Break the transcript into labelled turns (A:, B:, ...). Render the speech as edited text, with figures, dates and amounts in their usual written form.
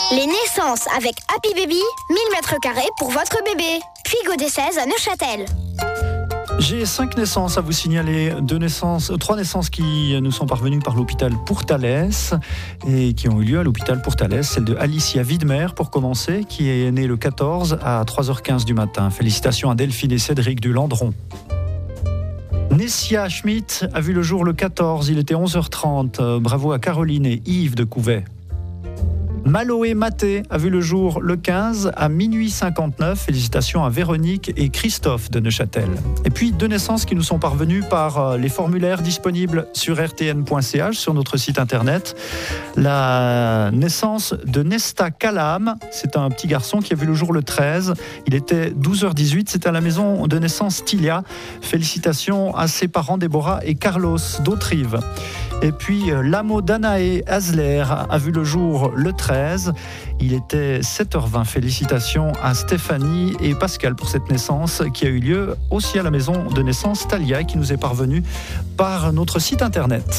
A: Les naissances avec Happy Baby, 1000 m² pour votre bébé. Puy Godessèse à Neuchâtel.
B: J'ai 5 naissances à vous signaler, 3 naissances qui nous sont parvenues par l'hôpital Pourtalès et qui ont eu lieu à l'hôpital Pourtalès. Celle de Alicia Widmer pour commencer, qui est née le 14 à 3h15 du matin. Félicitations à Delphine et Cédric du Landron. Nessia Schmidt a vu le jour le 14, il était 11h30. Bravo à Caroline et Yves de Couvet. Maloé Maté a vu le jour le 15 à minuit 59. Félicitations à Véronique et Christophe de Neuchâtel. Et puis 2 naissances qui nous sont parvenues par les formulaires disponibles sur rtn.ch sur notre site internet. La naissance de Nesta Kalam, c'est un petit garçon qui a vu le jour le 13. Il était 12h18, c'était à la maison de naissance Tilia. Félicitations à ses parents Déborah et Carlos d'Autrive. Et puis l'amo Danae Azler a vu le jour le 13. Il était 7h20. Félicitations à Stéphanie et Pascal pour cette naissance qui a eu lieu aussi à la maison de naissance Talia, qui nous est parvenue par notre site internet.